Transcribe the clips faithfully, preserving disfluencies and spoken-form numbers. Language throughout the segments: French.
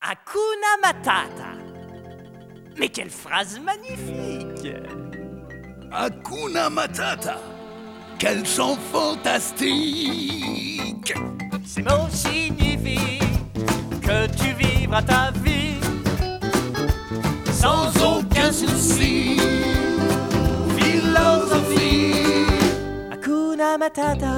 Hakuna Matata. Mais quelle phrase magnifique! Hakuna Matata. Quel chant fantastique! Ces mots signifient que tu vivras ta vie sans aucun souci. Philosophie. Hakuna Matata.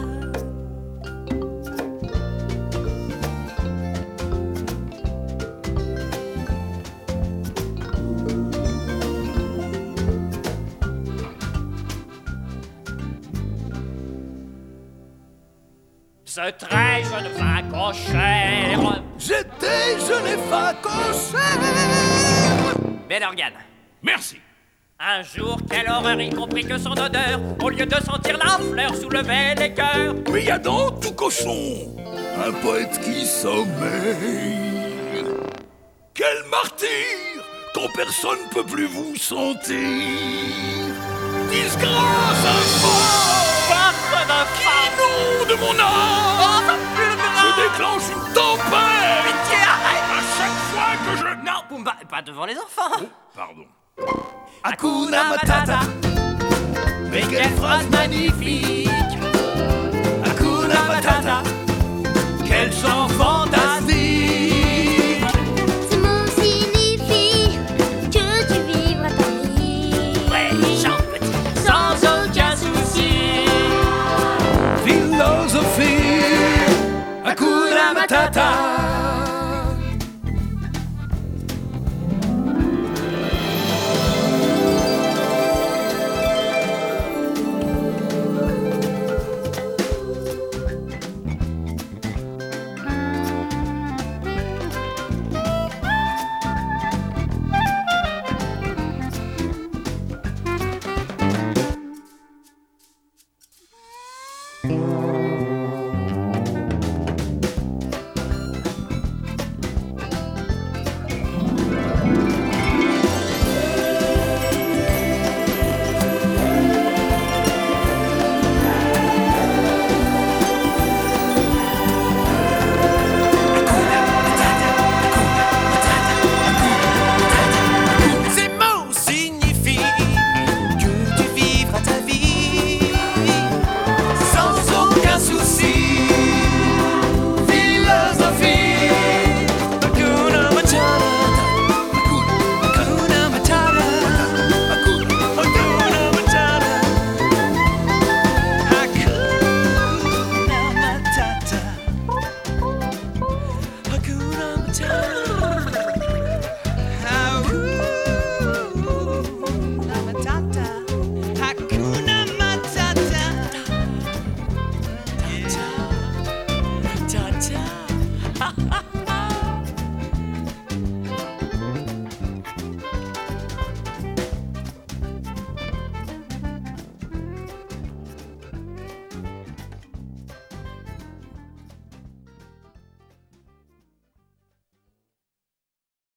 Ce très jeune facochère. J'étais jeune facochère. Bel organe. Merci. Un jour, quelle horreur, y compris que son odeur, au lieu de sentir la fleur, soulevait les cœurs. Mais y a dans tout cochon un poète qui sommeille. Quel martyr quand personne peut plus vous sentir. Disgrâce infâme. Qui de mon âme. Oh, ça pue. Je déclenche une tempête. Pitié, arrête. À chaque fois que je... Non, Pumba, pas devant les enfants. Oh, pardon. Hakuna Matata. Mais quelle phrase magnifique. Hakuna Matata. Quel chant fantastique. Ce mot signifie que tu vivras ta vie. Ouais, chant petit. Sans aucun souci. Philosophie. Hakuna Matata. Hakuna Matata.